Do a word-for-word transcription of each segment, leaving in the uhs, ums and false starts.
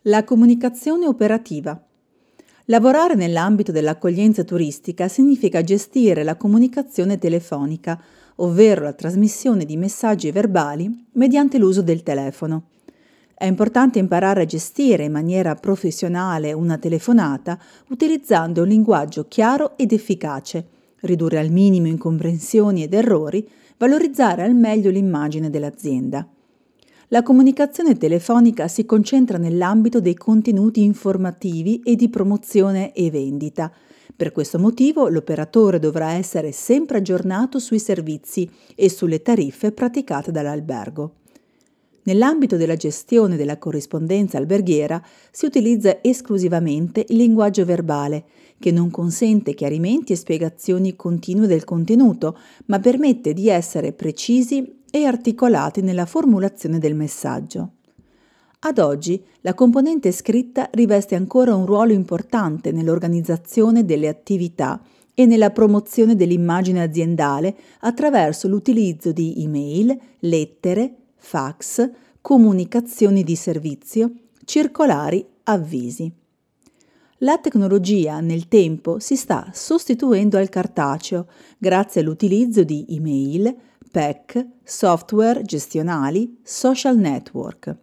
La comunicazione operativa. Lavorare nell'ambito dell'accoglienza turistica significa gestire la comunicazione telefonica, ovvero la trasmissione di messaggi verbali mediante l'uso del telefono. È importante imparare a gestire in maniera professionale una telefonata utilizzando un linguaggio chiaro ed efficace, ridurre al minimo incomprensioni ed errori, valorizzare al meglio l'immagine dell'azienda. La comunicazione telefonica si concentra nell'ambito dei contenuti informativi e di promozione e vendita. Per questo motivo l'operatore dovrà essere sempre aggiornato sui servizi e sulle tariffe praticate dall'albergo. Nell'ambito della gestione della corrispondenza alberghiera si utilizza esclusivamente il linguaggio verbale, che non consente chiarimenti e spiegazioni continue del contenuto, ma permette di essere precisi e articolati nella formulazione del messaggio. Ad oggi la componente scritta riveste ancora un ruolo importante nell'organizzazione delle attività e nella promozione dell'immagine aziendale attraverso l'utilizzo di email, lettere, fax, comunicazioni di servizio, circolari, avvisi. La tecnologia nel tempo si sta sostituendo al cartaceo grazie all'utilizzo di email, P E C, software gestionali, social network.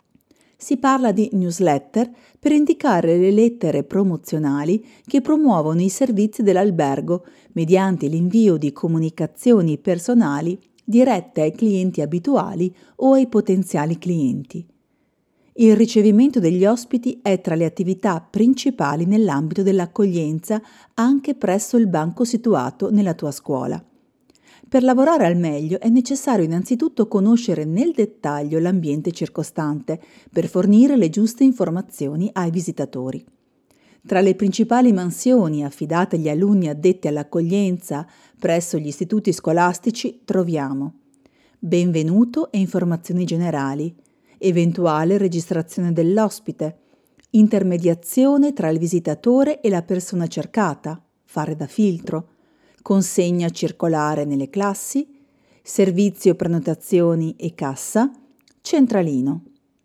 Si parla di newsletter per indicare le lettere promozionali che promuovono i servizi dell'albergo mediante l'invio di comunicazioni personali dirette ai clienti abituali o ai potenziali clienti. Il ricevimento degli ospiti è tra le attività principali nell'ambito dell'accoglienza anche presso il banco situato nella tua scuola. Per lavorare al meglio è necessario innanzitutto conoscere nel dettaglio l'ambiente circostante per fornire le giuste informazioni ai visitatori. Tra le principali mansioni affidate agli alunni addetti all'accoglienza presso gli istituti scolastici troviamo benvenuto e informazioni generali, eventuale registrazione dell'ospite, intermediazione tra il visitatore e la persona cercata, fare da filtro, consegna circolare nelle classi, servizio prenotazioni e cassa, centralino.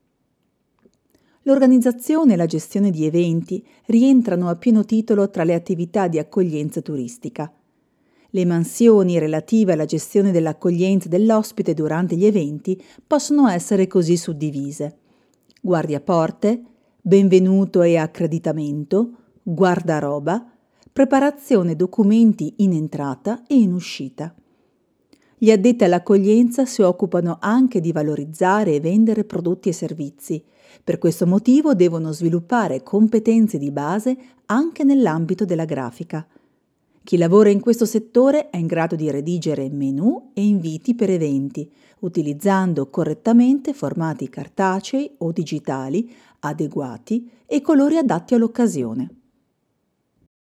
L'organizzazione e la gestione di eventi rientrano a pieno titolo tra le attività di accoglienza turistica. Le mansioni relative alla gestione dell'accoglienza dell'ospite durante gli eventi possono essere così suddivise: guardiaporte, benvenuto e accreditamento, guardaroba, preparazione documenti in entrata e in uscita. Gli addetti all'accoglienza si occupano anche di valorizzare e vendere prodotti e servizi. Per questo motivo devono sviluppare competenze di base anche nell'ambito della grafica. Chi lavora in questo settore è in grado di redigere menu e inviti per eventi, utilizzando correttamente formati cartacei o digitali adeguati e colori adatti all'occasione.